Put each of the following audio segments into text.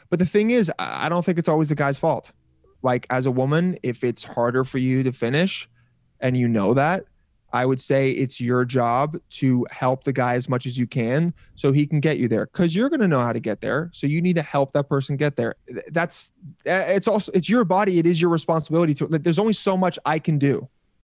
But the thing is, I don't think it's always the guy's fault. Like as a woman, if it's harder for you to finish and you know that, I would say it's your job to help the guy as much as you can so he can get you there, because you're going to know how to get there. So you need to help that person get there. It's your body. It is your responsibility to, there's only so much I can do.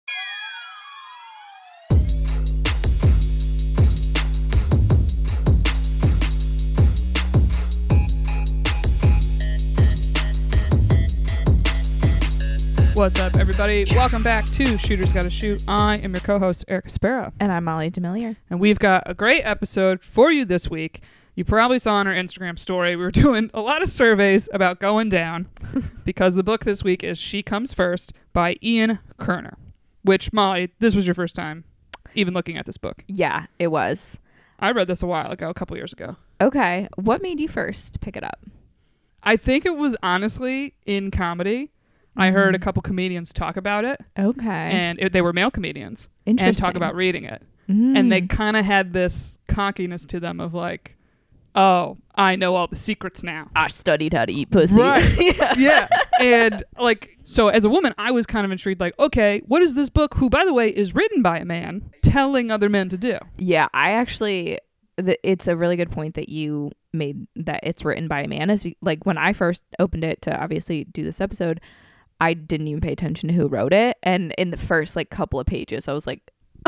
What's up, everybody? Welcome back to Shooters Gotta Shoot. I am your co-host, Eric Aspera. And I'm Molly Demillier. And we've got a great episode for you this week. You probably saw on our Instagram story, we were doing a lot of surveys about going down because the book this week is She Comes First by Ian Kerner, which, Molly, this was your first time even looking at this book. Yeah, it was. I read this a while ago, a couple years ago. Okay. What made you first pick it up? I think it was honestly in comedy. I heard a couple comedians talk about it. Okay. And they were male comedians. Interesting. And talk about reading it. And they kind of had this cockiness to them of like, oh, I know all the secrets now. I studied how to eat pussy. Right. Yeah. And like, so as a woman, I was kind of intrigued, like, okay, what is this book, who, by the way, is written by a man, telling other men to do? Yeah, I actually, it's a really good point that you made that it's written by a man. Like when I first opened it to obviously do this episode, I didn't even pay attention to who wrote it. And in the first like couple of pages, I was like,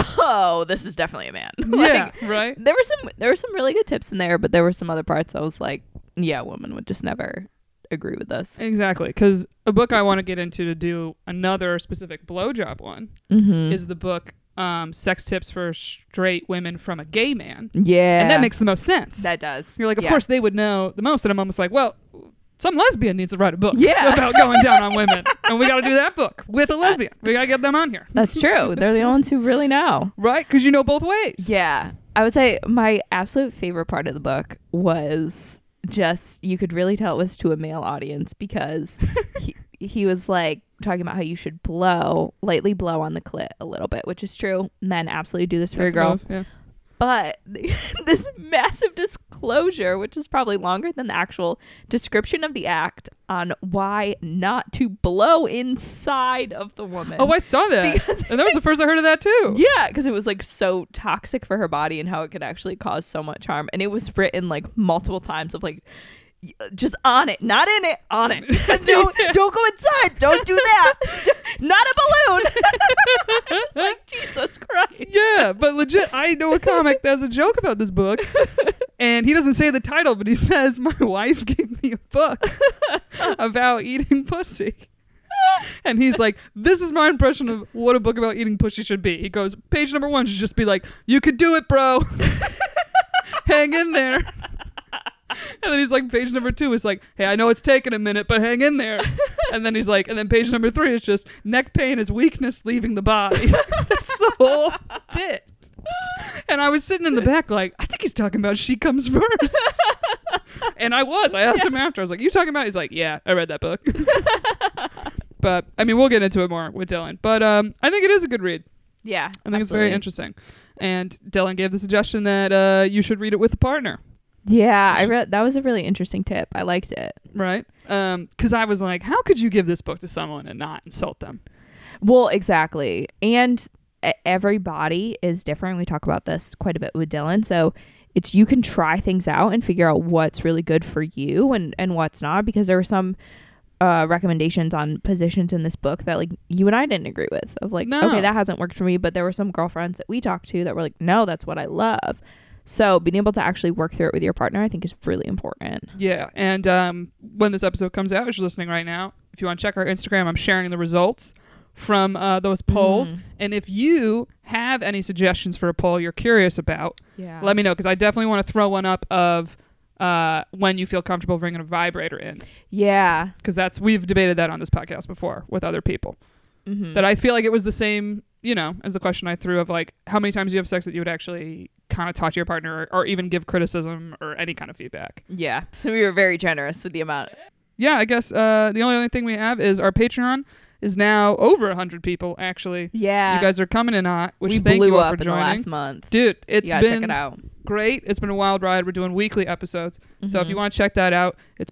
oh, this is definitely a man. Yeah, right. There were some really good tips in there, but there were some other parts I was like, yeah, a woman would just never agree with this. Exactly. Because a book I want to get into to do another specific blowjob one is the book Sex Tips for Straight Women from a Gay Man. Yeah. And that makes the most sense. That does. You're like, of course they would know the most. And I'm almost like, well, some lesbian needs to write a book about going down on women. And we got to do that book with a lesbian. We got to get them on here. That's true. They're the only ones who really know. Right? Because you know both ways. Yeah. I would say my absolute favorite part of the book was just, you could really tell it was to a male audience because he was like talking about how you should lightly blow on the clit a little bit, which is true. Men absolutely do this for a girl. Yeah. But this massive disclosure, which is probably longer than the actual description of the act on why not to blow inside of the woman. Oh, I saw that. And that was the first I heard of that too. Yeah, because it was like so toxic for her body and how it could actually cause so much harm. And it was written like multiple times of like, just on it, not in it, on it. Don't go inside. Don't do that. Not a balloon. It's like, Jesus Christ. Yeah, but legit, I know a comic that has a joke about this book, and he doesn't say the title, but he says, my wife gave me a book about eating pussy. And he's like, this is my impression of what a book about eating pussy should be. He goes, page number 1 should just be like, you could do it, bro. Hang in there. And then he's like, page number 2 is like, hey, I know it's taking a minute, but hang in there. And then he's like, and then page number 3 is just, neck pain is weakness leaving the body. That's the whole bit. And I was sitting in the back like, I think he's talking about She Comes First. And I asked him after. I was like, you talking about? He's like, yeah, I read that book. But, I mean, we'll get into it more with Dylan. But I think it is a good read. Yeah, I think it's very interesting. And Dylan gave the suggestion that you should read it with a partner. Yeah, that was a really interesting tip. I liked it. Right? Because I was like, how could you give this book to someone and not insult them? Well, exactly. And every body is different. We talk about this quite a bit with Dylan. So you can try things out and figure out what's really good for you and what's not, because there were some recommendations on positions in this book that like you and I didn't agree with, of like, okay, that hasn't worked for me. But there were some girlfriends that we talked to that were like, no, that's what I love. So being able to actually work through it with your partner, I think, is really important. Yeah. And when this episode comes out, if you're listening right now, if you want to check our Instagram, I'm sharing the results from those polls. And if you have any suggestions for a poll you're curious about, let me know, because I definitely want to throw one up of when you feel comfortable bringing a vibrator in. Yeah. Because we've debated that on this podcast before with other people. That I feel like it was the same, as the question I threw of like, how many times do you have sex that you would actually kind of talk to your partner or even give criticism or any kind of feedback? Yeah. So we were very generous with the amount. Yeah, I guess the only other thing we have is our Patreon is now over 100 people, actually. Yeah. You guys are coming in hot, which we thank blew you all up for in joining. the last month. Dude, it's you gotta been check it out. great. It's been a wild ride. We're doing weekly episodes. So if you want to check that out, it's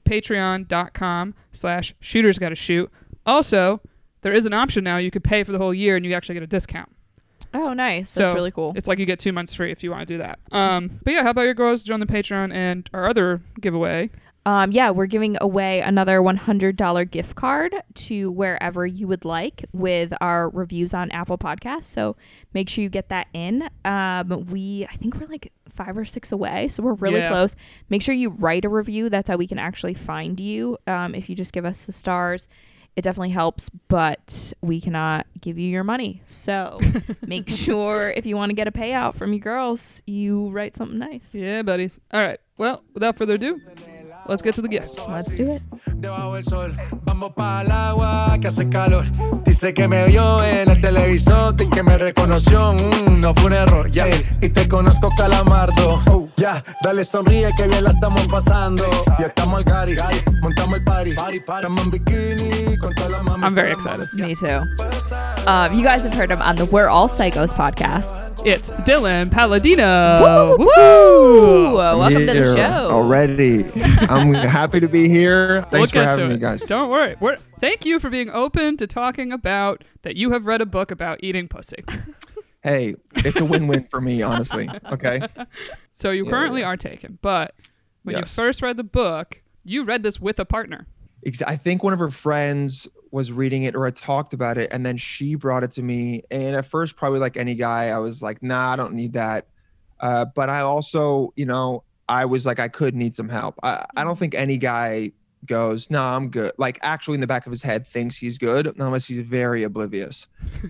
patreon.com/shootersgottashoot. Also, there is an option now. You could pay for the whole year and you actually get a discount. Oh, nice. That's So really cool. It's like you get 2 months free if you want to do that. But yeah, how about your girls? Join the Patreon and our other giveaway. We're giving away another $100 gift card to wherever you would like with our reviews on Apple Podcasts. So make sure you get that in. I think we're like 5 or 6 away, so we're really close. Make sure you write a review. That's how we can actually find you. If you just give us the stars, it definitely helps, but we cannot give you your money. So make sure if you want to get a payout from your girls, you write something nice. Yeah, buddies. All right. Well, without further ado, let's get to the gift. Let's do it. Debajo del sol, vamos para el agua que hace calor. Dice que me vio en el televisor y que me reconoció. No fue un error, ya. Y te conozco, Calamardo. Ya, dale sonríe que bien la estamos pasando. Y estamos al Gary, montamos el party. Estamos en bikini con toda la mami. I'm very excited. Me too. You guys have heard him on the We're All Psychos podcast. It's Dylan Palladino. Woo! Welcome to the Here show. Already. I'm happy to be here. Thanks We'll for get to having me, it. guys. Don't worry. Thank you for being open to talking about that you have read a book about eating pussy. Hey, it's a win-win for me, honestly. Okay. So you currently are taken, but when you Yes. first read the book, you read this with a partner. I think one of her friends was reading it or had talked about it, and then she brought it to me. And at first, probably like any guy, I was like, nah, I don't need that. But I also, I was like, I could need some help. I don't think any guy goes, nah, I'm good. Like actually in the back of his head thinks he's good, unless he's very oblivious.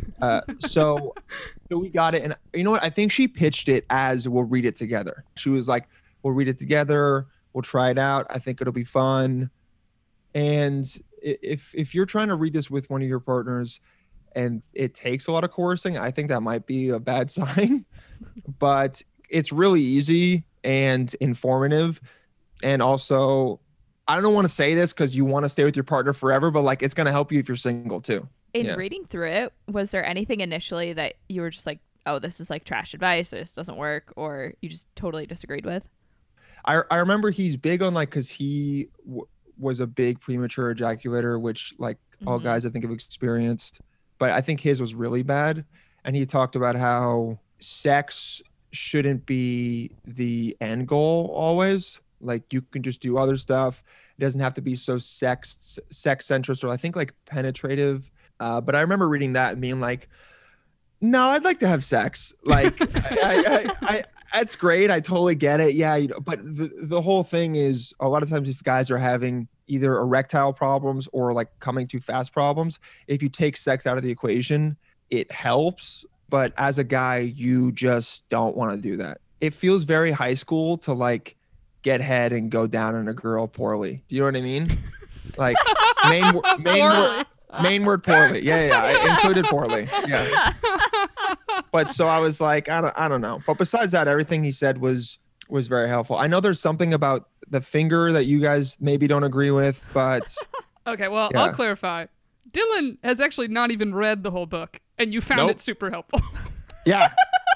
So we got it. And you know what? I think she pitched it as we'll read it together. She was like, we'll read it together. We'll try it out. I think it'll be fun. And if you're trying to read this with one of your partners and it takes a lot of coercing, I think that might be a bad sign. But it's really easy and informative. And also, I don't want to say this because you want to stay with your partner forever, but like it's going to help you if you're single too. In reading through it, was there anything initially that you were just like, oh, this is like trash advice, this doesn't work, or you just totally disagreed with? I remember he's big on like, because he was a big premature ejaculator, which like all guys I think have experienced, but I think his was really bad. And he talked about how sex shouldn't be the end goal always. Like you can just do other stuff. It doesn't have to be so sex centrist or I think like penetrative. But I remember reading that and being like, no, I'd like to have sex. Like I that's great. I totally get it. Yeah. But the whole thing is a lot of times if guys are having either erectile problems or like coming too fast problems, if you take sex out of the equation, it helps. But as a guy, you just don't want to do that. It feels very high school to like get head and go down on a girl poorly. Do you know what I mean? Like main word poorly. Yeah. I included poorly. Yeah. But so I was like, I don't know. But besides that, everything he said was very helpful. I know there's something about the finger that you guys maybe don't agree with, but Okay, well, Yeah. I'll clarify. Dylan has actually not even read the whole book, and you found Nope. it super helpful. yeah.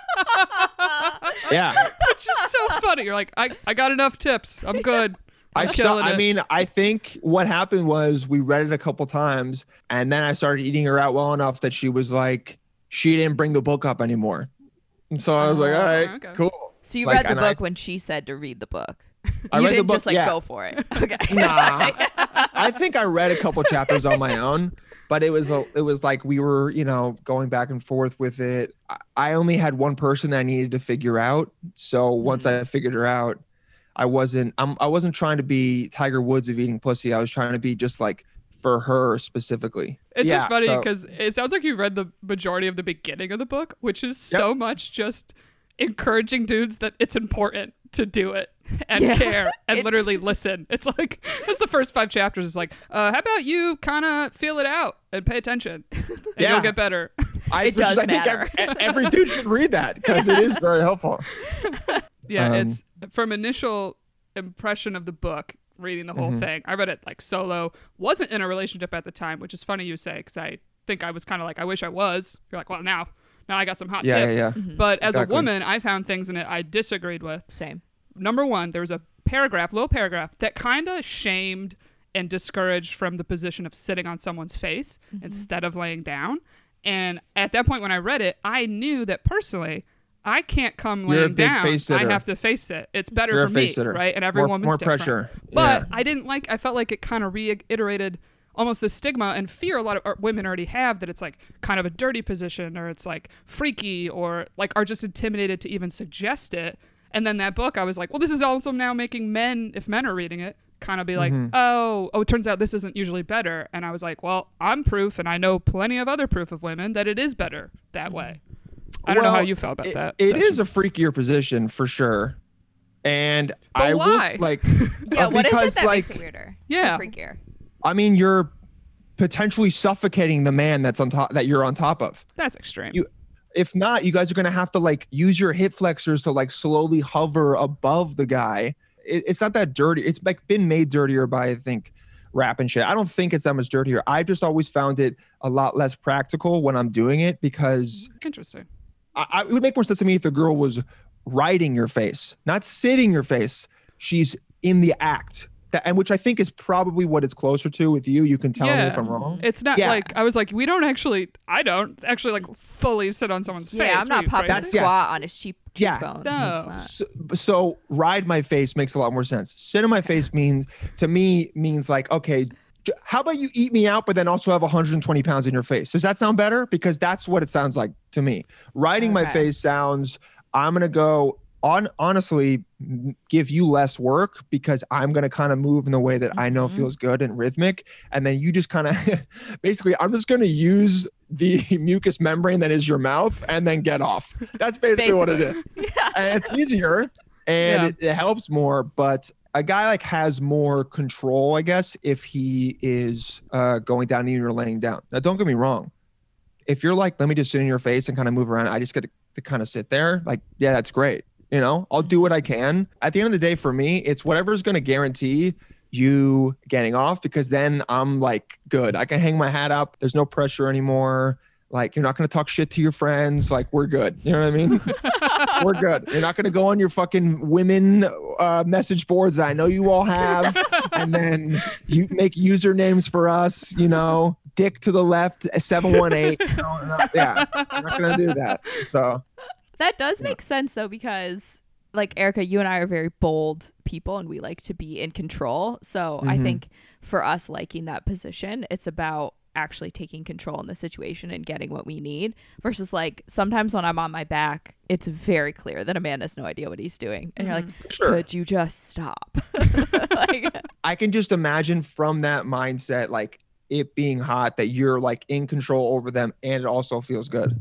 Yeah. Which is so funny. You're like, I got enough tips. I'm good. I'm killing it. I think what happened was we read it a couple times and then I started eating her out well enough that she was like, she didn't bring the book up anymore. And so I was like, all right, okay. cool. So you Like, read the and book when she said to read the book. I You read the didn't book, just like yeah. go for it. Okay. Nah, I think I read a couple chapters on my own, but it was like we were, going back and forth with it. I only had one person that I needed to figure out. So once I figured her out, I wasn't trying to be Tiger Woods of eating pussy. I was trying to be just like for her specifically. It's Yeah, just funny so- because it sounds like you read the majority of the beginning of the book, which is so much just encouraging dudes that it's important to do it and Yeah. care and literally listen. It's like, that's the first 5 chapters. It's like, how about you kind of feel it out and pay attention and Yeah. you'll get better. It does matter. think every dude should read that because it is very helpful. Yeah, Um, it's from initial impression of the book, reading the whole thing. I read it like solo, wasn't in a relationship at the time, which is funny you say, because I think I was kind of like, I wish I was. You're like, well, now Now I got some hot Yeah, tips. yeah. But as Exactly. a woman, I found things in it I disagreed with. Same. Number one, there was a little paragraph that kind of shamed and discouraged from the position of sitting on someone's face instead of laying down. And at that point when I read it, I knew that personally, I can't come You're a laying big down. face I sitter. have to face it. It's better You're a for me, face sitter. right? And every woman's more different. pressure. But Yeah. I felt like it kind of reiterated almost the stigma and fear a lot of women already have that it's like kind of a dirty position or it's like freaky or like are just intimidated to even suggest it. And then that book, I was like, well, this is also now making men, if men are reading it, kind of be like, oh, it turns out this isn't usually better. And I was like, well, I'm proof, and I know plenty of other proof of women that it is better that way. I don't know how Well, you felt about that. It section. is a freakier position for sure. And I why? will like Yeah, what is it because that like makes it weirder? Yeah. Or freakier. I mean you're potentially suffocating the man that's on top that you're on top of. That's extreme. If not, you guys are gonna have to like use your hip flexors to like slowly hover above the guy. It's not that dirty. It's like been made dirtier by I think rap and shit. I don't think it's that much dirtier. I've just always found it a lot less practical when I'm doing it because Interesting. it would make more sense to me if the girl was riding your face, not sitting your face. She's in the act. And which I think is probably what it's closer to with you. You can tell me if I'm wrong. It's not Yeah. like I was like, I don't actually like fully sit on someone's face. Yeah, I'm not What are popping you, a That's- crazy? yes. squat on his Yeah. cheekbones. No. It's not. So ride my face makes a lot more sense. Sit on my face means like, okay, how about you eat me out, but then also have 120 pounds in your face? Does that sound better? Because that's what it sounds like to me. Riding my Okay. face sounds, I'm going to go honestly give you less work because I'm going to kind of move in the way that I know feels good and rhythmic. And then you just kind of basically, I'm just going to use the mucous membrane that is your mouth and then get off. That's basically what it is. And it's easier and it helps more, but a guy like has more control, I guess, if he is going down and you're laying down. Now, don't get me wrong. If you're like, let me just sit in your face and kind of move around, I just get to kind of sit there. Like, yeah, that's great. You know, I'll do what I can. At the end of the day, for me, it's whatever's going to guarantee you getting off, because then I'm like, good. I can hang my hat up. There's no pressure anymore. Like, you're not going to talk shit to your friends. Like, we're good. You know what I mean? We're good. You're not going to go on your fucking women message boards that I know you all have. And then you make usernames for us, you know, dick to the left, 718. Yeah, I'm not going to do that. So That does make sense though, because like Erica, you and I are very bold people and we like to be in control. So I think for us liking that position, it's about actually taking control in the situation and getting what we need, versus like sometimes when I'm on my back, it's very clear that a man has no idea what he's doing. And you're like, Sure. could you just stop? Like, I can just imagine from that mindset, like it being hot, that you're like in control over them and it also feels good.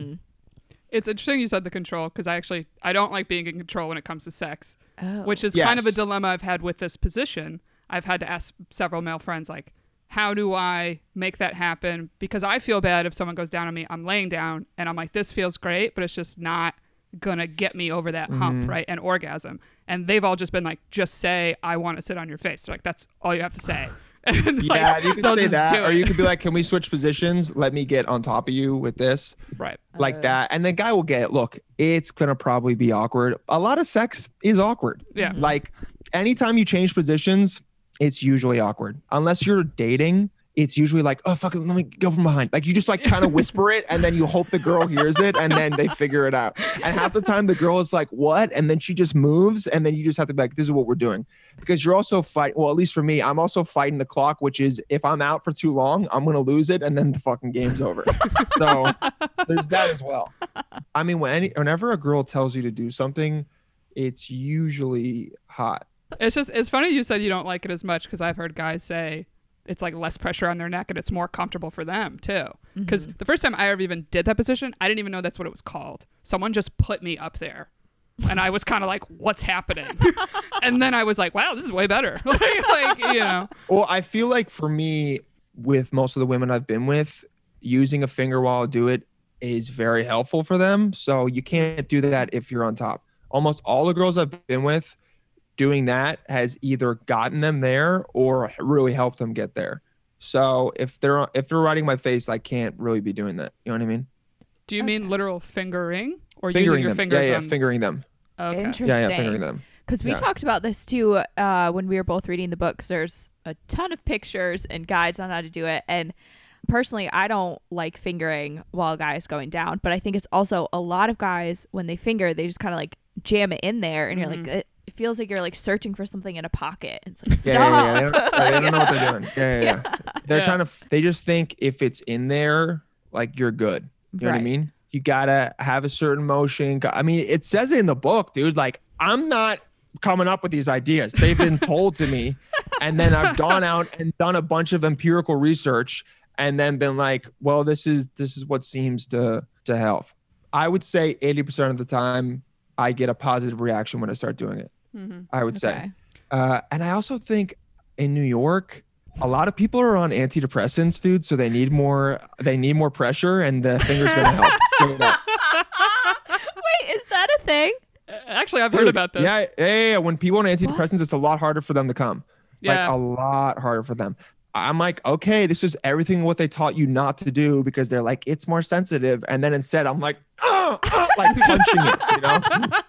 It's interesting you said the control, because I don't like being in control when it comes to sex, oh. which is Yes. kind of a dilemma I've had with this position. I've had to ask several male friends, like, how do I make that happen? Because I feel bad if someone goes down on me, I'm laying down and I'm like, this feels great, but it's just not gonna get me over that hump, right? And orgasm. And they've all just been like, just say, I want to sit on your face. They're like, that's all you have to say. And Yeah, like, you can they'll say just that, do or it. you could be like, can we switch positions? Let me get on top of you with this, Right. like that. And the guy will get it. Look, it's going to probably be awkward. A lot of sex is awkward. Yeah. Like anytime you change positions, it's usually awkward. Unless you're dating, it's usually like, oh, fuck it, let me go from behind. Like you just like kind of whisper it and then you hope the girl hears it and then they figure it out. And half the time the girl is like, what? And then she just moves and then you just have to be like, this is what we're doing. Because you're also fighting, well, at least for me, I'm also fighting the clock, which is if I'm out for too long, I'm going to lose it and then the fucking game's over. So there's that as well. I mean, whenever a girl tells you to do something, it's usually hot. It's funny you said you don't like it as much, because I've heard guys say it's like less pressure on their neck and it's more comfortable for them too. Because the first time I ever even did that position, I didn't even know that's what it was called. Someone just put me up there. And I was kind of like, what's happening? And then I was like, wow, this is way better. like, you know. Well, I feel like for me, with most of the women I've been with, using a finger while I do it is very helpful for them. So you can't do that if you're on top. Almost all the girls I've been with, doing that has either gotten them there or really helped them get there. So if they're riding my face, I can't really be doing that. You know what I mean? Do you mean literal fingering or Fingering using your them. fingers? Yeah, fingering them. Okay. Interesting. Yeah, fingering them. Because we Yeah. talked about this too when we were both reading the book. 'Cause there's a ton of pictures and guides on how to do it. And personally, I don't like fingering while a guy is going down. But I think it's also a lot of guys, when they finger, they just kind of like jam it in there. And you're like, it feels like you're like searching for something in a pocket. And it's like, stop. Yeah. They don't know what they're doing. Yeah. They're Yeah. trying to, they just think if it's in there, like you're good. You know what I Right. mean? You gotta have a certain motion. I mean, it says it in the book, dude. Like, I'm not coming up with these ideas. They've been told to me. And then I've gone out and done a bunch of empirical research and then been like, well, this is what seems to help. I would say 80% of the time I get a positive reaction when I start doing it. I would say. And I also think in New York, a lot of people are on antidepressants, dude. So they need more pressure, and the finger's gonna help. Wait, is that a thing? Actually, I've heard Dude, about this. Yeah. When people on antidepressants, it's a lot harder for them to come. Yeah. Like a lot harder for them. I'm like, okay, this is everything what they taught you not to do because they're like, it's more sensitive. And then instead, I'm like, like punching it, you know?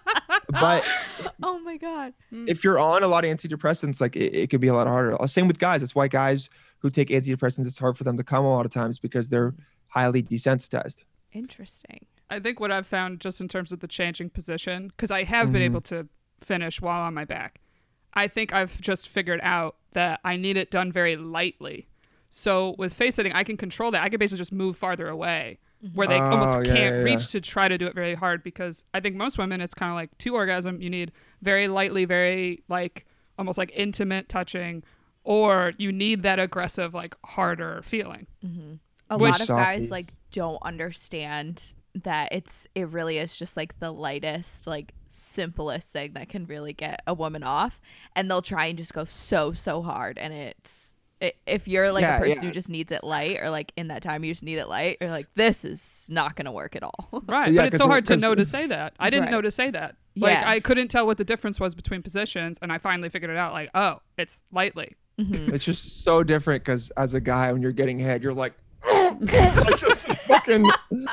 But Oh my God. if you're on a lot of antidepressants, like it could be a lot harder. Same with guys. That's why guys who take antidepressants, it's hard for them to come a lot of times because they're highly desensitized. Interesting. I think what I've found just in terms of the changing position, because I have been able to finish while on my back, I think I've just figured out that I need it done very lightly. So with face sitting, I can control that. I can basically just move farther away where they almost can't reach to try to do it very hard, because I think most women, it's kind of like to orgasm, you need very lightly, very like almost like intimate touching, or you need that aggressive, like harder feeling. A Which- lot of guys Softies. like don't understand that it really is just like the lightest, like simplest thing that can really get a woman off, and they'll try and just go so hard, and if you're like Yeah, a person yeah. who just needs it light, or like in that time you just need it light, you're like, this is not gonna work at all. Right. Yeah, But it's so 'cause- hard to 'cause- know to say that. I didn't Right. know to say that. Like, Yeah. I couldn't tell what the difference was between positions, and I finally figured it out. Like, oh, it's lightly. It's just so different because as a guy, when you're getting head, you're like, like just fucking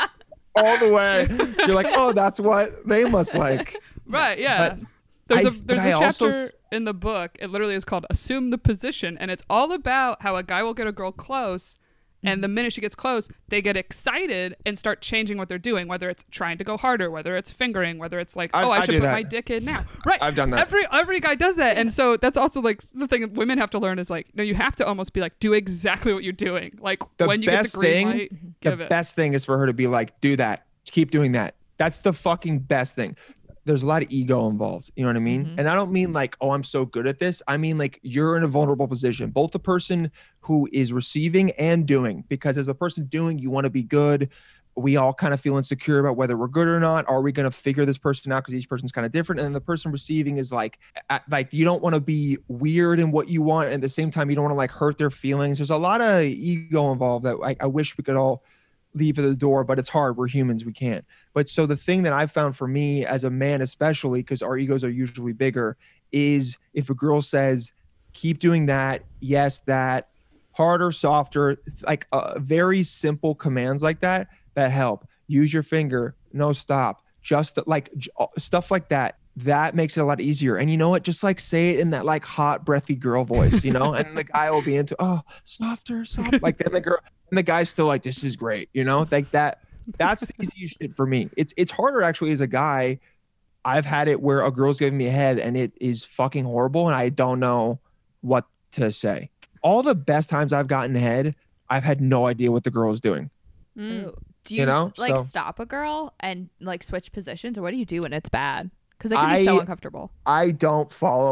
all the way. So you're like, oh, that's what they must like. Right, yeah. But There's I- a but there's I a also chapter in the book. It literally is called "Assume the Position," and it's all about how a guy will get a girl close, and the minute she gets close, they get excited and start changing what they're doing. Whether it's trying to go harder, whether it's fingering, whether it's like, I I should do put that. my dick in now. Right, I've done that. Every guy does that, and so that's also like the thing that women have to learn is like, no, you have to almost be like, do exactly what you're doing. Like The when you get the best green thing, light, the give it. best thing is for her to be like, do that, keep doing that. That's the fucking best thing. There's a lot of ego involved. You know what I mean? And I don't mean like, oh, I'm so good at this. I mean like you're in a vulnerable position, both the person who is receiving and doing, because as a person doing, you want to be good. We all kind of feel insecure about whether we're good or not. Are we going to figure this person out? Because each person's kind of different. And the person receiving is like you don't want to be weird in what you want. And at the same time, you don't want to like hurt their feelings. There's a lot of ego involved that I wish we could all leave at the door, but it's hard. We're humans. We can't. But so the thing that I found for me as a man, especially because our egos are usually bigger, is if a girl says, keep doing that, yes, that, harder, softer, like very simple commands like that help. Use your finger. No, stop. Just like stuff like that. That makes it a lot easier. And you know what? Just like say it in that like hot, breathy girl voice, you know, and the guy will be into, oh, softer, soft. Like then the girl and the guy's still like, this is great. You know, like that. That's the easy shit for me. It's harder actually as a guy. I've had it where a girl's giving me a head and it is fucking horrible. And I don't know what to say. All the best times I've gotten head, I've had no idea what the girl is doing. Ooh. Do you, You know, like so- stop a girl and like switch positions, or what do you do when it's bad? Because it can be so uncomfortable. I don't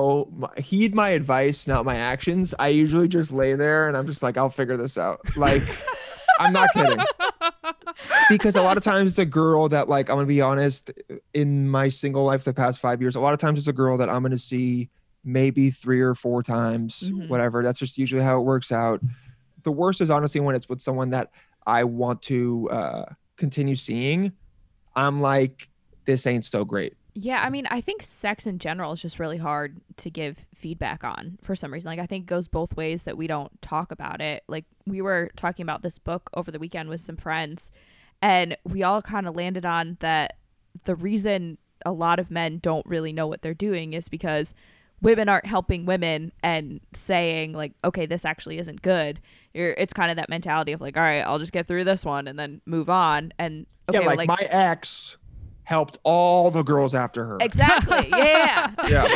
heed my advice, not my actions. I usually just lay there and I'm just like, I'll figure this out. Like, I'm not kidding. Because a lot of times it's a girl that, like, I'm going to be honest, in my single life the past 5 years, a lot of times it's a girl that I'm going to see maybe 3 or 4 times, whatever. That's just usually how it works out. The worst is honestly when it's with someone that I want to continue seeing. I'm like, this ain't so great. Yeah, I mean, I think sex in general is just really hard to give feedback on for some reason. Like, I think it goes both ways that we don't talk about it. Like, we were talking about this book over the weekend with some friends, And we all kind of landed on that the reason a lot of men don't really know what they're doing is because women aren't helping women and saying like, okay, this actually isn't good. It's kind of that mentality of like, all right, I'll just get through this one and then move on. And okay, yeah, like my ex helped all the girls after her. Exactly. Yeah.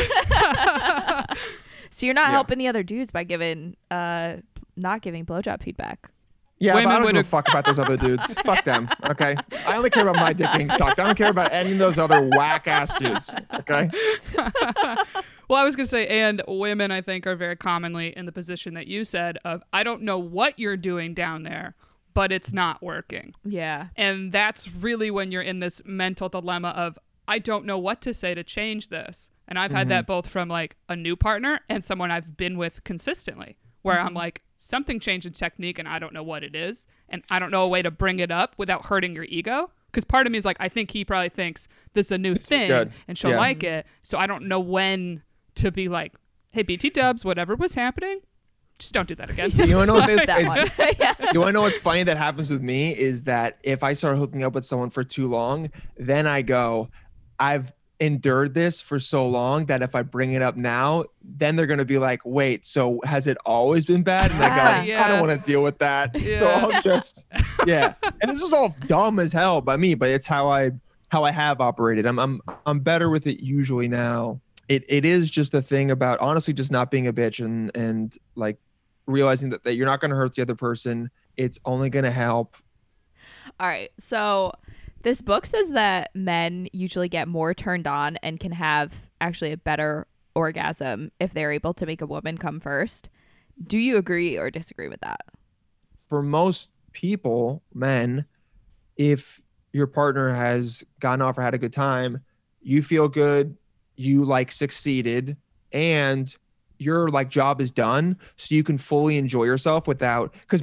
Yeah. So you're not helping the other dudes by giving not giving blowjob feedback. Yeah, but I don't give a fuck about those other dudes. Fuck them, okay? I only care about my dick being sucked. I don't care about any of those other whack-ass dudes, okay? Well, I was going to say, and women, I think, are very commonly in the position that you said of, I don't know what you're doing down there, but it's not working. Yeah. And that's really when you're in this mental dilemma of, I don't know what to say to change this. And I've had that both from like a new partner and someone I've been with consistently, where I'm like, something changed in technique and I don't know what it is. And I don't know a way to bring it up without hurting your ego. Because part of me is like, I think he probably thinks this is a new thing and she'll like it. So I don't know when to be like, hey, BT dubs, whatever was happening, just don't do that again. You want to know Move that one. you want to know what's funny that happens with me is that if I start hooking up with someone for too long, then I go, I've endured this for so long that if I bring it up now, then they're going to be like, wait, so has it always been bad? And I go, I don't want to deal with that. Yeah. So I'll just, and this is all dumb as hell by me, but it's how I have operated. I'm better with it usually now. It is just a thing about honestly just not being a bitch and like realizing that you're not going to hurt the other person. It's only going to help. All right. So this book says that men usually get more turned on and can have actually a better orgasm if they're able to make a woman come first. Do you agree or disagree with that? For most people, men, if your partner has gotten off or had a good time, you feel good, you like succeeded, and your like job is done, so you can fully enjoy yourself without, because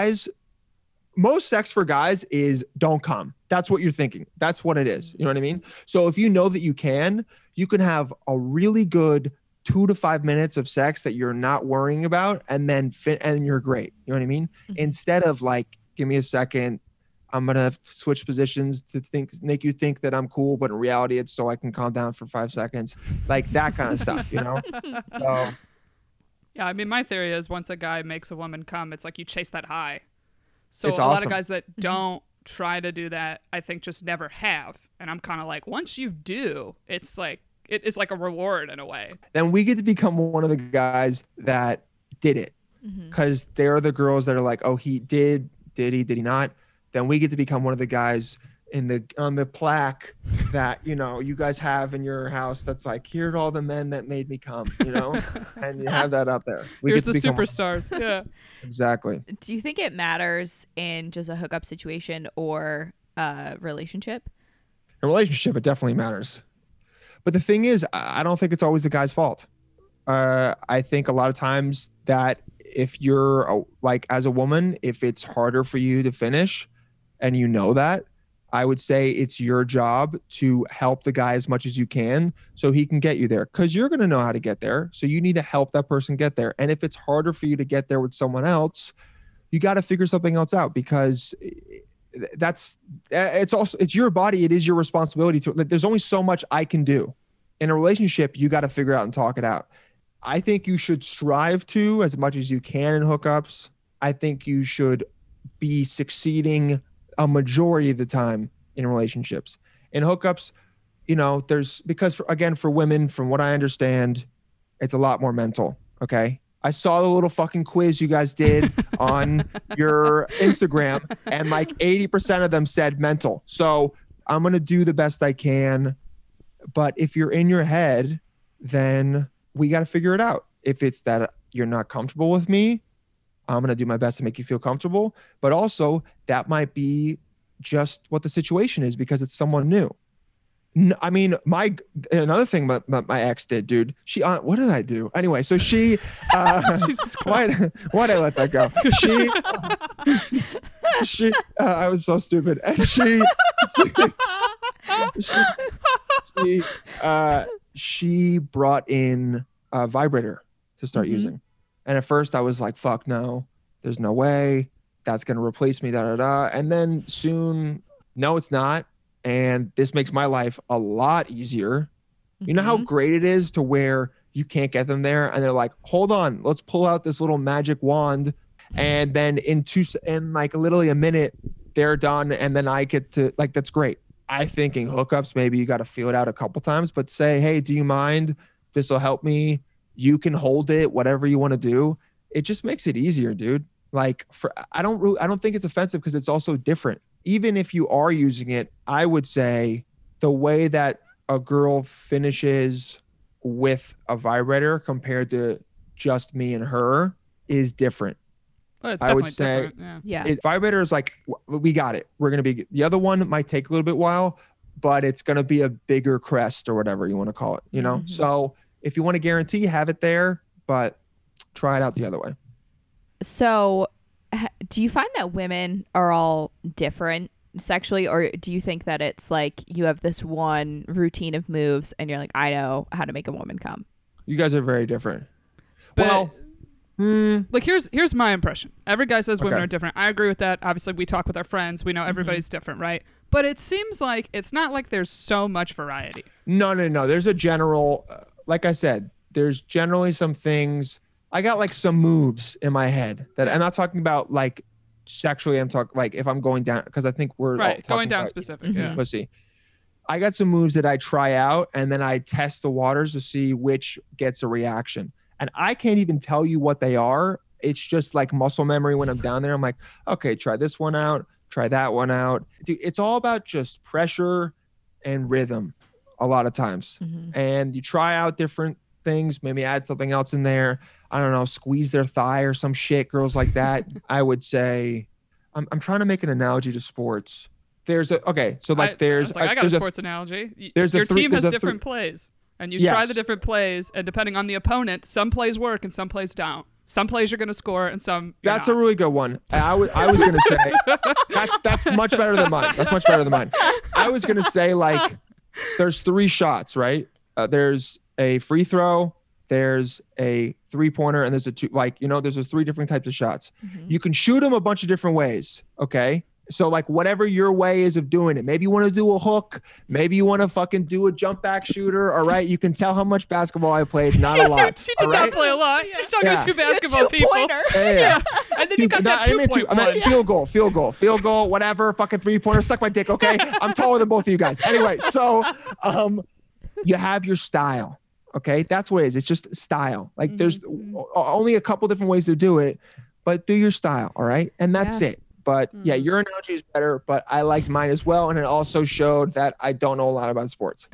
most sex for guys is don't come. That's what you're thinking. That's what it is. You know what I mean? So if you know that you can have a really good 2 to 5 minutes of sex that you're not worrying about, and then and you're great. You know what I mean? Mm-hmm. Instead of like, give me a second, I'm going to switch positions to make you think that I'm cool, but in reality, it's so I can calm down for 5 seconds. Like that kind of stuff, you know? So, yeah, I mean, my theory is once a guy makes a woman come, it's like you chase that high. So it's a awesome. lot of guys that don't try to do that, I think just never have. And I'm kind of like, once you do, it's like, it is like a reward in a way. Then we get to become one of the guys that did it, because they're the girls that are like, oh, he did he not? Then we get to become one of the guys on the plaque that, you know, you guys have in your house that's like, here are all the men that made me come, you know, and you have that out there. Here's the superstars. Yeah, exactly. Do you think it matters in just a hookup situation or a relationship? In a relationship, it definitely matters. But the thing is, I don't think it's always the guy's fault. I think a lot of times that if you're like, as a woman, if it's harder for you to finish and you know that, I would say it's your job to help the guy as much as you can so he can get you there, because you're going to know how to get there. So you need to help that person get there. And if it's harder for you to get there with someone else, you got to figure something else out, because it's your body. It is your responsibility there's only so much I can do. In a relationship, you got to figure out and talk it out. I think you should strive to, as much as you can in hookups. I think you should be succeeding a majority of the time in relationships. In hookups, you know, because for women, from what I understand, it's a lot more mental. Okay. I saw the little fucking quiz you guys did on your Instagram, and like 80% of them said mental. So I'm going to do the best I can. But if you're in your head, then we got to figure it out. If it's that you're not comfortable with me, I'm going to do my best to make you feel comfortable. But also, that might be just what the situation is, because it's someone new. I mean, another thing my ex did, dude. What did I do? Anyway, so she, why'd I let that go? I was so stupid. And she brought in a vibrator to start using. And at first I was like, fuck no, there's no way that's going to replace me, And then soon no, it's not. And this makes my life a lot easier. You know how Mhm. great it is to where you can't get them there, and they're like, hold on, let's pull out this little magic wand, and then in like literally a minute, they're done, and then I get to like, that's great. I think in hookups, maybe you got to feel it out a couple times, but say, hey, do you mind? This will help me. You can hold it, whatever you want to do. It just makes it easier, dude. Like I don't think it's offensive because it's also different. Even if you are using it, I would say the way that a girl finishes with a vibrator compared to just me and her is different. Well, it's I would definitely say- different. Yeah. Yeah. Vibrator is like, we got it. We're going to be, the other one might take a little bit while, but it's going to be a bigger crest or whatever you want to call it, you know? Mhm. So if you want to guarantee, have it there, but try it out the other way. So, do you find that women are all different sexually, or do you think that it's like you have this one routine of moves and you're like, I know how to make a woman come? You guys are very different. But Well, like here's my impression. Every guy says women Okay. are different. I agree with that. Obviously, we talk with our friends. We know everybody's different, right? But it seems like it's not like there's so much variety. no. There's a general, like I said, there's generally some things. I got like some moves in my head that I'm not talking about like sexually. I'm talking like if I'm going down, because I think we're all Right. talking Going down about specific. Mhm. Yeah. pussy. I got some moves that I try out and then I test the waters to see which gets a reaction. And I can't even tell you what they are. It's just like muscle memory when I'm down there. I'm like, okay, try this one out, try that one out. Dude, it's all about just pressure and rhythm a lot of times. Mhm. And you try out different things, maybe add something else in there. I don't know, squeeze their thigh or some shit, girls like that. I would say, I'm trying to make an analogy to sports. There's a, okay, so like there's, I got a there's sports analogy. there's a Your three- team there's has a three- different plays, and you try Yes. the different plays, and depending on the opponent, some plays work and some plays don't. Some plays you're going to score, and some you're That's not. a really good one. I was going to say that's much better than mine. That's much better than mine. I was going to say like there's 3 shots, right? There's a free throw, there's a 3-pointer, and there's a 2. Like, you know, there's those 3 different types of shots. Mhm. You can shoot them a bunch of different ways. Okay. So like whatever your way is of doing it, maybe you want to do a hook, maybe you want to fucking do a jump back shooter. All right. You can tell how much basketball I played. Not a lot. She did all not right? play a lot. You're talking Yeah. to two basketball people. Two-pointer. Yeah. And then you got that I didn't mean 2-point I meant one. field goal, whatever, fucking 3-pointer, suck my dick, okay? I'm taller than both of you guys. Anyway, so you have your style, okay? That's what it is. It's just style. Like there's only a couple different ways to do it, but do your style, all right? And that's Yeah. it. But yeah, your analogy is better, but I liked mine as well. And it also showed that I don't know a lot about sports.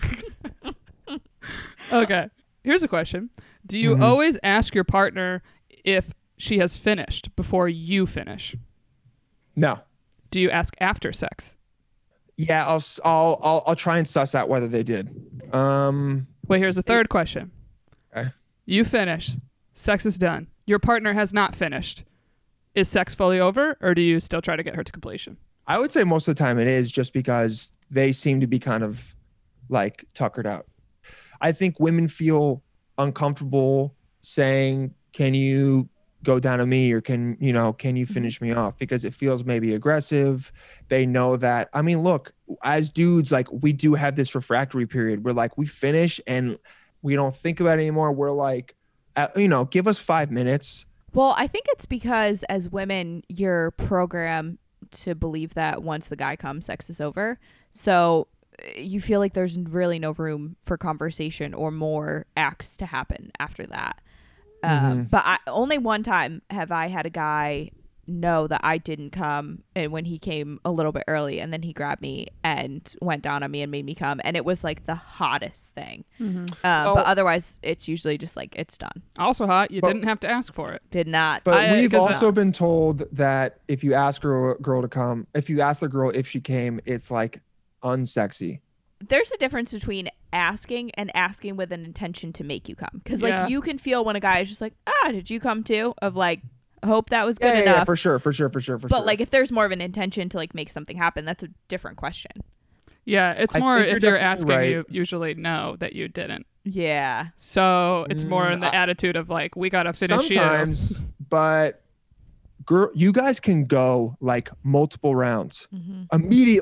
Okay. Here's a question. Do you Mhm. always ask your partner if she has finished before you finish? No. Do you ask after sex? Yeah, I'll try and suss out whether they did. Wait, here's a third question. Okay. You finish. Sex is done. Your partner has not finished. Is sex fully over, or do you still try to get her to completion? I would say most of the time it is, just because they seem to be kind of like tuckered out. I think women feel uncomfortable saying, can you go down to me, or can you finish me off, because it feels maybe aggressive. They know that, I mean, look, as dudes, like we do have this refractory period where like we finish and we don't think about it anymore. We're like, give us 5 minutes. Well, I think it's because as women, you're programmed to believe that once the guy comes, sex is over. So you feel like there's really no room for conversation or more acts to happen after that. But only one time have I had a guy know that I didn't come, and when he came a little bit early, and then he grabbed me and went down on me and made me come, and it was like the hottest thing. But otherwise, it's usually just like it's done. Also hot. You didn't have to ask for it. Did not. But we've 'cause, also been told that if you ask a girl to come, if you ask the girl if she came, it's like unsexy. There's a difference between asking and asking with an intention to make you come, because Yeah. like you can feel when a guy is just like, did you come too? Of like, hope that was good Yeah, enough. for sure. But like if there's more of an intention to like make something happen, that's a different question. Yeah, it's I more think if you're you're definitely asking, right. you usually know that you didn't. Yeah. So it's more in the attitude of like, we gotta finish sometimes, but girl, you guys can go like multiple rounds immediately.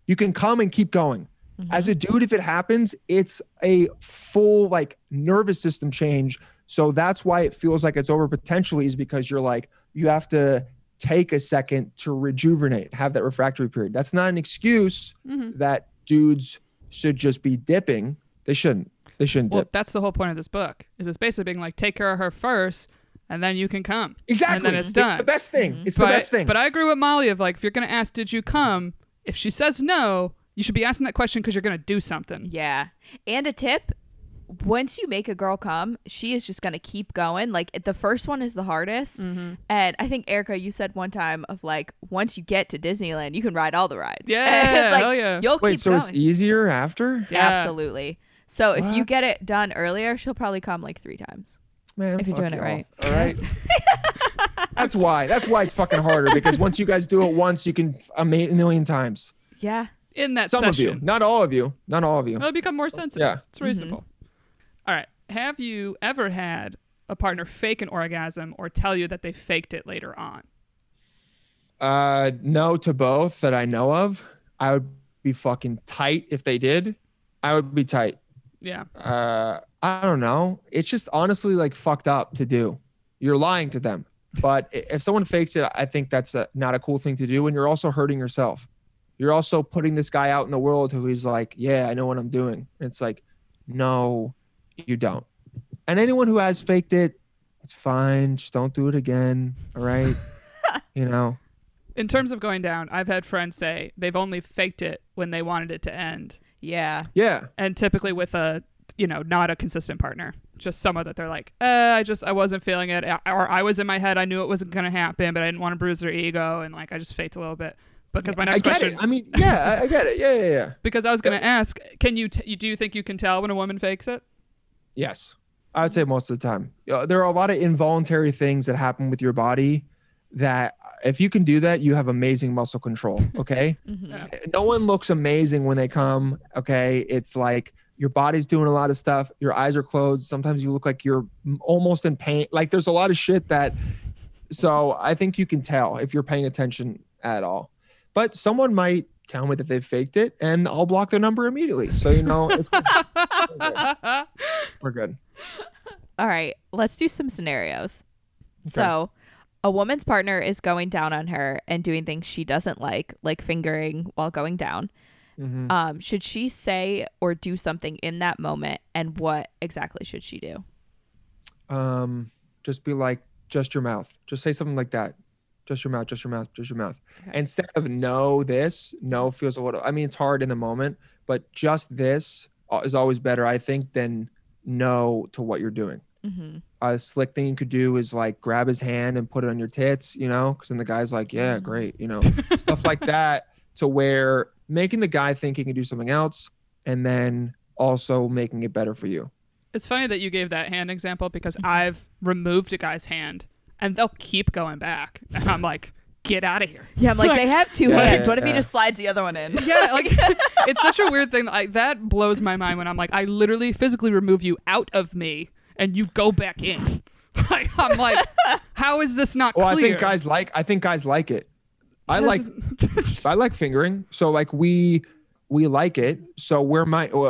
You can come and keep going. As a dude, if it happens, it's a full like nervous system change. So that's why it feels like it's over potentially, is because you're like, you have to take a second to rejuvenate, have that refractory period. That's not an excuse that dudes should just be dipping. They shouldn't dip. That's the whole point of this book, is it's basically being like, take care of her first, and then you can come. Exactly. And then it's done. It's the best thing. It's the best thing. But I agree with Molly of like, if you're going to ask, did you come? If she says no, you should be asking that question because you're going to do something. Yeah. And a tip, once you make a girl come, she is just going to keep going. Like the first one is the hardest. And I think, Erica, you said one time of like, once you get to Disneyland, you can ride all the rides. Yeah. It's like, hell yeah. You'll Wait, keep so going. it's easier after? Yeah. Absolutely. So if you What? get it done earlier, she'll probably come like 3 times. Man, If you're fuck doing it y'all. right. All right. That's why it's fucking harder, because once you guys do it once, you can a million times. Yeah. In that Some session. of you, not all of you. It'll become more sensitive. Yeah. It's reasonable. All right. Have you ever had a partner fake an orgasm or tell you that they faked it later on? No to both that I know of. I would be fucking tight if they did. I would be tight. Yeah. I don't know. It's just honestly like fucked up to do. You're lying to them. But if someone fakes it, I think that's not a cool thing to do. And you're also hurting yourself. You're also putting this guy out in the world who is like, yeah, I know what I'm doing. And it's like, no, you don't. And anyone who has faked it, it's fine. Just don't do it again. All right. You know? In terms of going down, I've had friends say they've only faked it when they wanted it to end. Yeah. Yeah. And typically with a, not a consistent partner, just someone that they're like, I wasn't feeling it. Or I was in my head. I knew it wasn't going to happen, but I didn't want to bruise their ego. And like, I just faked a little bit. Because my next question, I mean, yeah, I get it. Yeah. because I was going to ask, can you do you think you can tell when a woman fakes it? Yes. I would say most of the time. There are a lot of involuntary things that happen with your body that if you can do that, you have amazing muscle control. Okay. Yeah. No one looks amazing when they come. Okay. It's like your body's doing a lot of stuff. Your eyes are closed. Sometimes you look like you're almost in pain. Like there's a lot of shit so I think you can tell if you're paying attention at all. But someone might tell me that they faked it and I'll block their number immediately. So, it's we're good. All right. Let's do some scenarios. So a woman's partner is going down on her and doing things she doesn't like fingering while going down. Should she say or do something in that moment? And what exactly should she do? Just be like, just your mouth. Just say something like that. Just your mouth, just your mouth, just your mouth. Okay. Instead of no feels a little, I mean, it's hard in the moment, but just this is always better, I think, than no to what you're doing. A slick thing you could do is like grab his hand and put it on your tits, because then the guy's like, yeah, great, stuff like that, to where making the guy think he can do something else and then also making it better for you. It's funny that you gave that hand example because I've removed a guy's hand and they'll keep going back. And I'm like, get out of here. Yeah, I'm like, they have two hands. What if he yeah. just slides the other one in? Yeah, like it's such a weird thing. Like that blows my mind when I'm like, I literally physically remove you out of me and you go back in. Like I'm like, how is this not clear? I think guys like it. I like fingering. So like we like it. So we're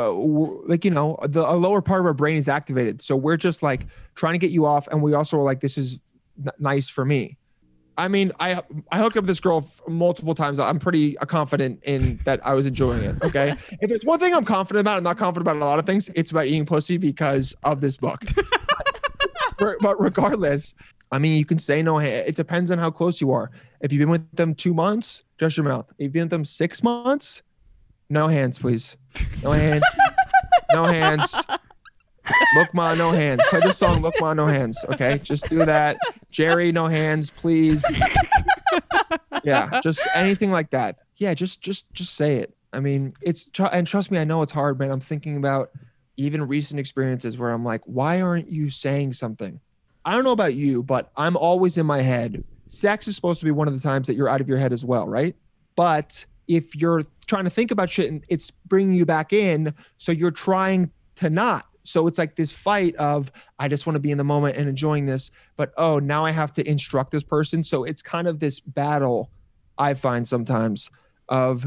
a lower part of our brain is activated. So we're just like trying to get you off. And we also are like, this is nice for me. I mean, I hooked up with this girl multiple times. I'm pretty confident in that I was enjoying it. Okay. If there's one thing I'm confident about, I'm not confident about a lot of things. It's about eating pussy because of this book. But regardless, I mean, you can say no. It depends on how close you are. If you've been with them 2 months, just your mouth. If you've been with them 6 months, no hands, please. No hands. No hands. Look, Ma, no hands. Play the song Look, Ma, no hands. Okay, just do that. Jerry, no hands, please. Yeah, just anything like that. Yeah, just say it. I mean, and trust me, I know it's hard, man. I'm thinking about even recent experiences where I'm like, why aren't you saying something? I don't know about you, but I'm always in my head. Sex is supposed to be one of the times that you're out of your head as well, right? But if you're trying to think about shit and it's bringing you back in, so you're trying to not. So it's like this fight of, I just want to be in the moment and enjoying this, but now I have to instruct this person. So it's kind of this battle I find sometimes of,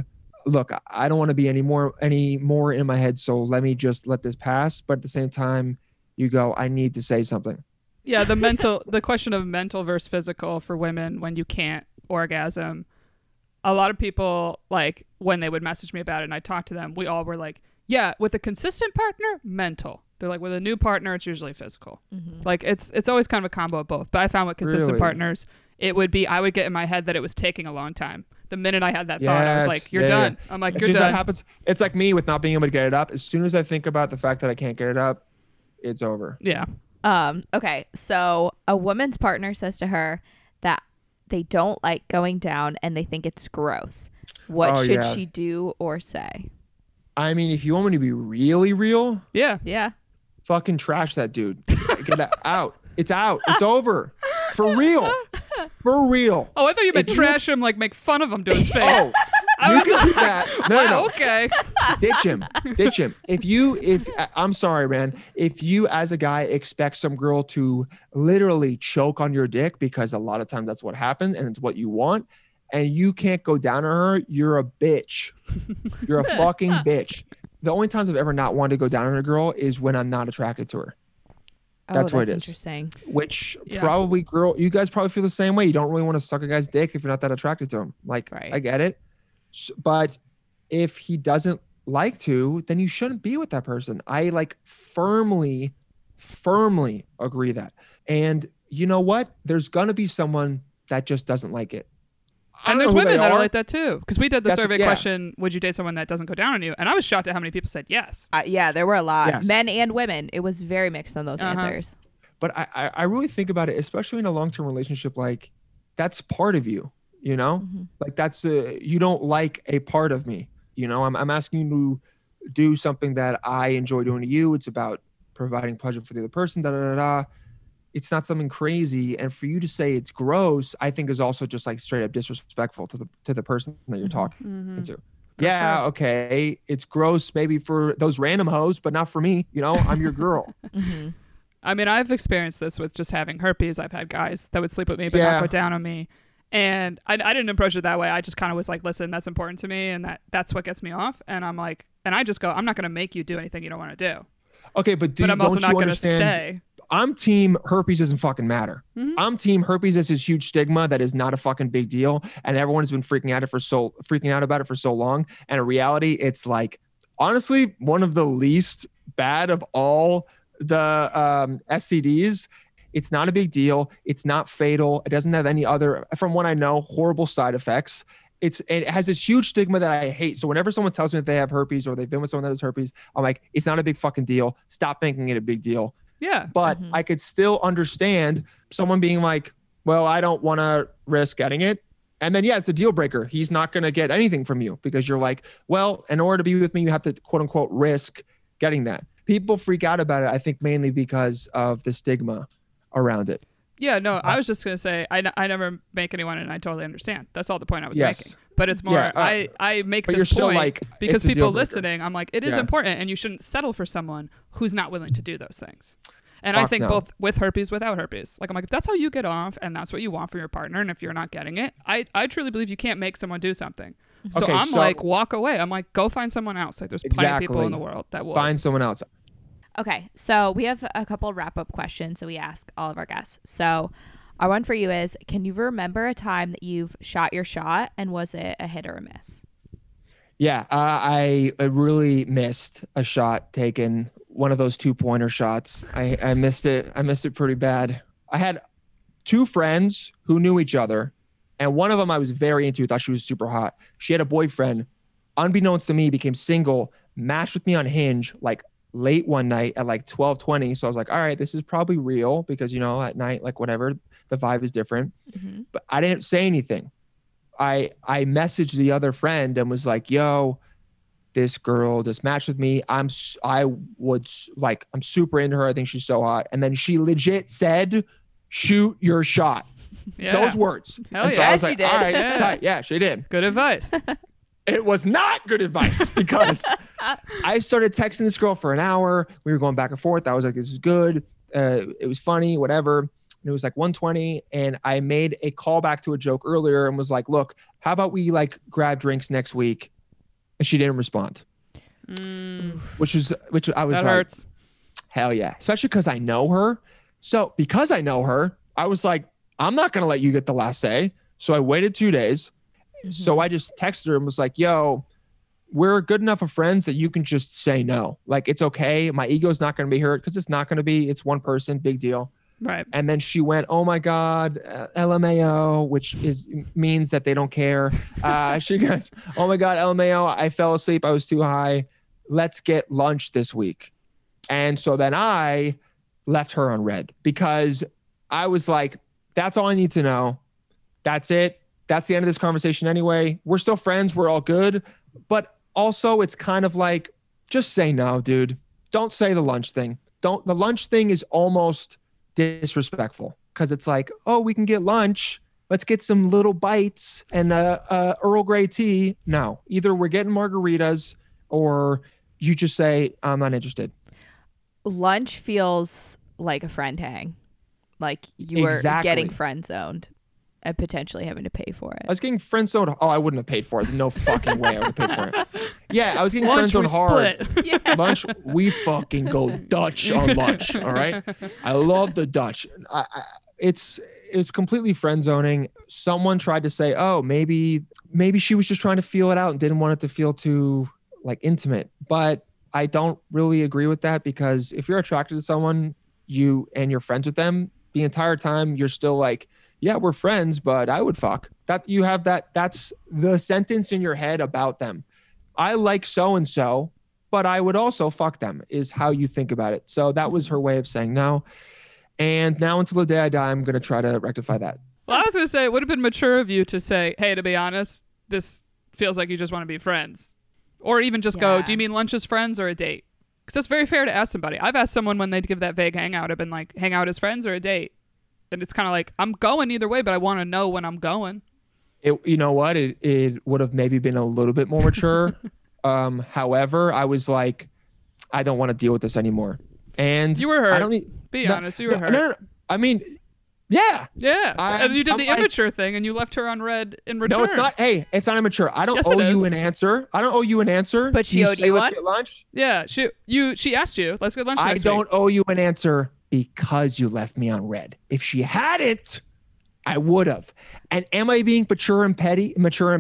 look, I don't want to be any more in my head. So let me just let this pass. But at the same time, you go, I need to say something. Yeah, the question of mental versus physical for women when you can't orgasm. A lot of people, like, when they would message me about it and I talked to them, we all were like, yeah, with a consistent partner, mental. They're like, with a new partner, it's usually physical. Like, it's always kind of a combo of both. But I found with consistent Really? partners, it would be, I would get in my head that it was taking a long time. The minute I had that thought, I was like, you're done. I'm like, as you're soon as done. that happens, it's like me with not being able to get it up. As soon as I think about the fact that I can't get it up, it's over. Yeah. Okay, so a woman's partner says to her that they don't like going down and they think it's gross. What should she do or say? I mean, if you want me to be really real, Yeah. fucking trash that dude. Get that out. It's out. It's over. For real. For real. Oh, I thought you meant If trash him, like make fun of him to his face. Oh, you can do that. No. Okay. Ditch him. I'm sorry, man. If you as a guy expect some girl to literally choke on your dick, because a lot of times that's what happens and it's what you want, and you can't go down on her, you're a bitch. You're a fucking bitch. The only times I've ever not wanted to go down on a girl is when I'm not attracted to her. That's what it is. Interesting. Which Yeah. probably you guys probably feel the same way. You don't really want to suck a guy's dick if you're not that attracted to him. Like, Right. I get it. But if he doesn't like to, then you shouldn't be with that person. I like firmly agree that. And you know what? There's going to be someone that just doesn't like it. And there's women that are like that too. Because we did the survey yeah. question, would you date someone that doesn't go down on you? And I was shocked at how many people said yes. Yeah, there were a lot. Yes. Men and women. It was very mixed on those answers. But I really think about it, especially in a long-term relationship, like that's part of you, you know, like that's you don't like a part of me, you know, I'm asking you to do something that I enjoy doing to you. It's about providing pleasure for the other person, It's not something crazy. And for you to say it's gross, I think is also just like straight up disrespectful to the person that you're talking to. Yeah. sure. Okay. It's gross maybe for those random hoes, but not for me. You know, I'm your girl. I mean, I've experienced this with just having herpes. I've had guys that would sleep with me but not go down on me. And I didn't approach it that way. I just kind of was like, listen, that's important to me. And that's what gets me off. And I'm like, and I just go, I'm not going to make you do anything you don't want to do. Okay. But I'm also don't not you going to understand? stay. I'm team herpes doesn't fucking matter. I'm team herpes is this huge stigma that is not a fucking big deal. And everyone has been freaking out about it for so long. And in reality, it's like, honestly, one of the least bad of all the STDs. It's not a big deal. It's not fatal. It doesn't have any other, from what I know, horrible side effects. It has this huge stigma that I hate. So whenever someone tells me that they have herpes or they've been with someone that has herpes, I'm like, it's not a big fucking deal. Stop making it a big deal. Yeah. But I could still understand someone being like, well, I don't want to risk getting it. And then, yeah, it's a deal breaker. He's not going to get anything from you because you're like, well, in order to be with me, you have to quote unquote risk getting that. People freak out about it, I think, mainly because of the stigma around it. Yeah, no, I was just going to say, I never make anyone, and I totally understand. That's all the point I was Yes. making. But it's more, Yeah, I make but this you're still point like, because it's a deal people breaker. listening, I'm like, it is Yeah. important, and you shouldn't settle for someone who's not willing to do those things. And I Fuck think no. both with herpes, without herpes. Like, I'm like, if that's how you get off and that's what you want from your partner, and if you're not getting it, I truly believe you can't make someone do something. So Okay, I'm so- like, walk away. I'm like, go find someone else. Like, there's plenty of people in the world that will. Find someone else. Okay, so we have a couple wrap-up questions that we ask all of our guests. So our one for you is, can you remember a time that you've shot your shot, and was it a hit or a miss? Yeah, I really missed a shot taken, one of those 2-pointer shots. I missed it. I missed it pretty bad. I had 2 friends who knew each other, and one of them I was very into, thought she was super hot. She had a boyfriend, unbeknownst to me, became single, matched with me on Hinge like late one night at like 12:20. So I was like, all right, this is probably real because, you know, at night, like whatever, the vibe is different. But I didn't say anything. I messaged the other friend and was like, yo, this girl just matched with me. I'm super into her. I think she's so hot. And then she legit said, shoot your shot. Yeah. Those words. Hell and so yeah. I was She like, did. all right, Yeah. tight. Yeah, she did. Good advice. It was not good advice because I started texting this girl for an hour. We were going back and forth. I was like, this is good. It was funny, whatever. And it was like 1:20. And I made a callback to a joke earlier and was like, look, how about we like grab drinks next week and she didn't respond. Which I was That like, hurts. hell yeah. Especially because I know her. So because I know her, I was like, I'm not going to let you get the last say. So I waited 2 days. So I just texted her and was like, yo, we're good enough of friends that you can just say no. Like, it's okay. My ego's not going to be hurt because it's not going to be. It's one person, big deal. Right. And then she went, oh my God, LMAO, which means that they don't care. She goes, oh my God, LMAO, I fell asleep. I was too high. Let's get lunch this week. And so then I left her on red because I was like, that's all I need to know. That's it. That's the end of this conversation anyway. We're still friends. We're all good. But also it's kind of like, just say no, dude. Don't say the lunch thing. The lunch thing is almost disrespectful because it's like, oh, we can get lunch. Let's get some little bites and Earl Grey tea. No, either we're getting margaritas or you just say, I'm not interested. Lunch feels like a friend hang. Like you were getting friend zoned and potentially having to pay for it. I was getting friend zoned. Oh, I wouldn't have paid for it. No fucking way I would have paid for it. Yeah, I was getting friend zoned hard. Yeah. Lunch, we fucking go Dutch on lunch. All right. I love the Dutch. It's completely friend zoning. Someone tried to say, oh, maybe she was just trying to feel it out and didn't want it to feel too like intimate. But I don't really agree with that because if you're attracted to someone, you're friends with them, the entire time you're still like, yeah, we're friends, but I would fuck. That you have that's the sentence in your head about them. I like so-and-so, but I would also fuck them is how you think about it. So that was her way of saying no. And now until the day I die, I'm going to try to rectify that. Well, I was going to say, it would have been mature of you to say, hey, to be honest, this feels like you just want to be friends. Or even just go, do you mean lunch as friends or a date? Because that's very fair to ask somebody. I've asked someone when they'd give that vague hangout, I've been like, hang out as friends or a date? And it's kind of like, I'm going either way, but I want to know when I'm going. You know what? It would have maybe been a little bit more mature. However, I was like, I don't want to deal with this anymore. And you were hurt. I don't need, Be honest, you were hurt. No. I mean, yeah. Yeah. And you did the immature thing and you left her on red in return. No, it's not. Hey, it's not immature. I don't owe you an answer. I don't owe you an answer. But she owed you one? Let's get lunch? Yeah. She asked you, let's get lunch next week. I don't owe you an answer because you left me on red. If she hadn't, I would have. And am I being immature and petty?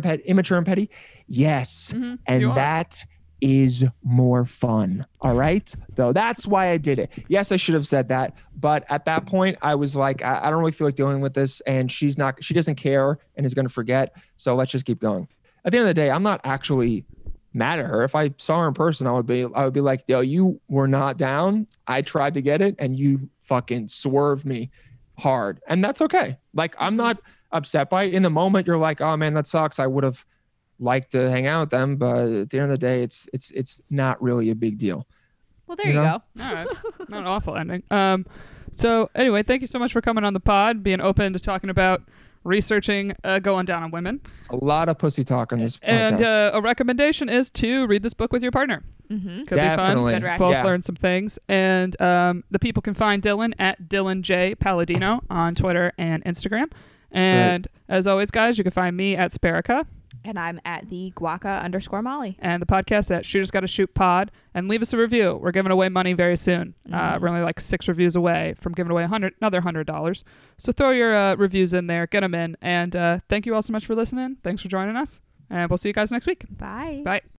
Yes. Mm-hmm. And that is more fun. All right. Though that's why I did it. Yes, I should have said that. But at that point, I was like, I don't really feel like dealing with this. And she doesn't care and is going to forget. So let's just keep going. At the end of the day, I'm not actually mad at her. If I saw her in person, I would be like, yo, you were not down. I tried to get it and you fucking swerved me hard. And that's okay. Like, I'm not upset by it. In the moment, you're like, oh man, that sucks. I would have liked to hang out with them, but at the end of the day, it's not really a big deal. Well, there you go. All right. Not an awful ending. So anyway, thank you so much for coming on the pod, being open to talking about researching going down on women. A lot of pussy talk on this podcast. And a recommendation is to read this book with your partner. Mm-hmm. Could Definitely. be fun. Both learn some things. And the people can find Dylan at Dylan J. Palladino on Twitter and Instagram. And as always, guys, you can find me at Sparica. And I'm at the Guaca_Molly. And the podcast at Shooters Gotta Shoot Pod. And leave us a review. We're giving away money very soon. We're only like 6 reviews away from giving away another $100. So throw your reviews in there. Get them in. And thank you all so much for listening. Thanks for joining us. And we'll see you guys next week. Bye. Bye.